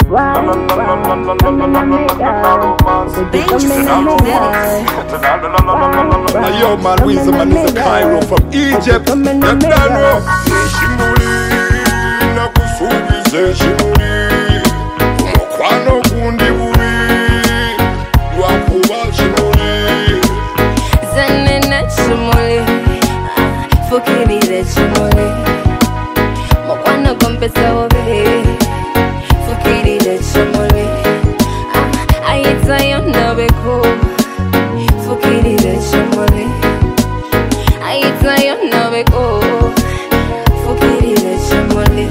Why, come in and make out. Would you come in and make out? Yo, man, Weezer, man, is a Cairo from Egypt. Yandano. Shimuri, nakusubize shimuri. Mokwano kundi buri. Wakuba shimuri. Zanena shimuri. Fukirire shimuri. Mokwano kompesa wobe. Fukirire shimuri. Ayita yona beko. Fukirire shimuri. Ayita yona beko. Fukirire shimuri.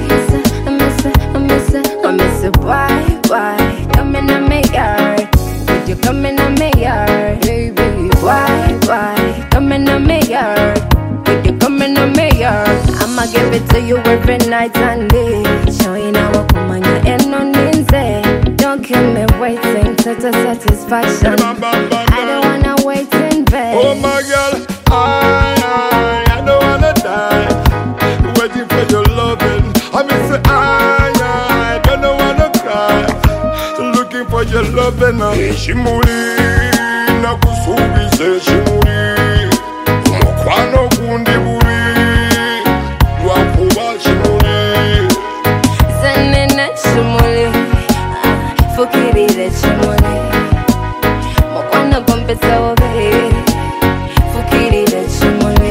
I miss it. Why? Come in and make yard. Would you come in and make yard, baby? Why? Come in and make yard. Would you come in and make yard? I'ma give it to you every night and day. Showing how I come on your end on inside. Don't keep me waiting to the satisfaction. I don't wanna wait in vain. Oh my girl, I don't wanna die. Waiting for your loving. I miss it, I don't wanna cry. Looking for your loving. Shimuri, nakusubize shimuri. Mokwano kundi buri. Wakuba shimuri. Zanena shimuri. Fukirire shimuri. Mokwano kompesa wobe. Fukirire shimuri.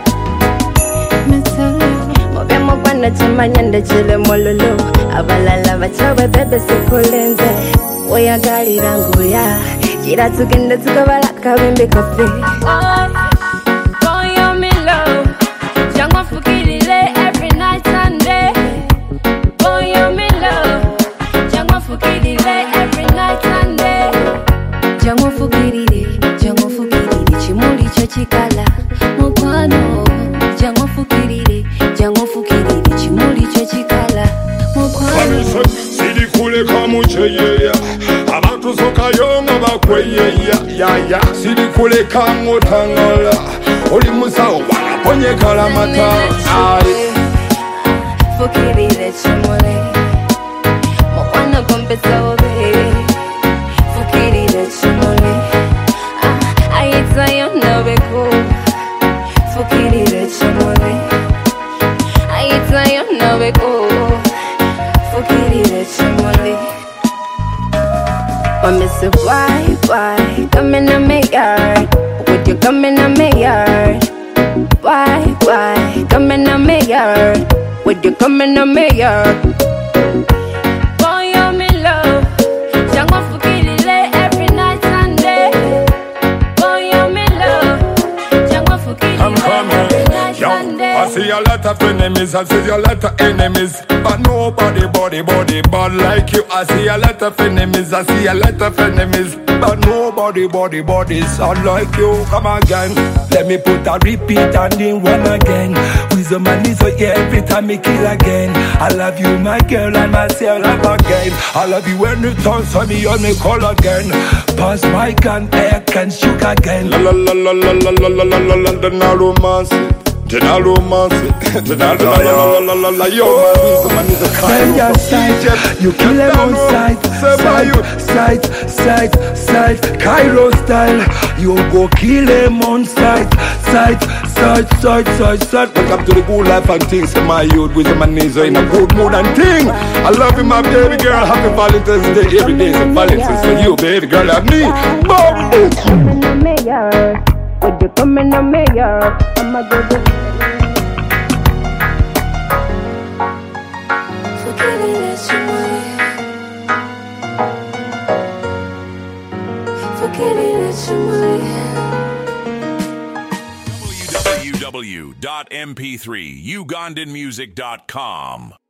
Mobe mokwana chimanyende chile mololo. Abalala bachawe bebe sikulenze. Oyagalira nguya. Chira tugende tukabala kabembe kafe. Boy, you're me love. Jangwa fukirire every night and day. Boy, you're me love. Jangwa fukirire every night and day. Jangwa fukirire chimuli cho chikala. Mokwano. Jangwa fukirire chimuli cho chikala. Mokwano. Sidi kule kamucheyeya. Abantu sokayonga bakweyeya. Sidi kule kamutangala. Oli musawo wanaponye kalamata. Fukirire chimuli. Mokwano kompesa wobe. Fukirire chimuli. Ayita yona beko. Fukirire chimuli. Ayita yona beko. Fukirire chimuli. I miss it, why? Come in and make yard. Would you come in and make yard? Why? Come in and make yard. Would you come in and make yard? Boy, you're me love. Jangwa fukirire every night and day. Boy, you're me love. Jangwa fukirire every night and day. I see a lot of enemies, I see a lot of enemies. But nobody bad like you. I see a lot of enemies, I see a lot of enemies. But nobody sad like you. Come again, let me put a repeat and then one again. With the money so yeah, every time me kill again. I love you my girl and myself love again. I love you when you turn so me on me call again. Pass my gun, I can shoot again. La la la la la la la la la la la la la romance. Yo, man, Weezer, man, is a Cairo from Egypt. You kill them on sight, Cairo style. You go kill them on sight. Welcome to the good life and things, my youth. Weezer, man, is in a good mood and thing. I love you, my baby girl. Happy Valentine's Day. Every day is a Valentine's for you, baby girl, and me. Boom! Would you come in and make yard? I'ma go to Fukirire chimuli. Fukirire chimuli. www.mp3ugandanmusic.com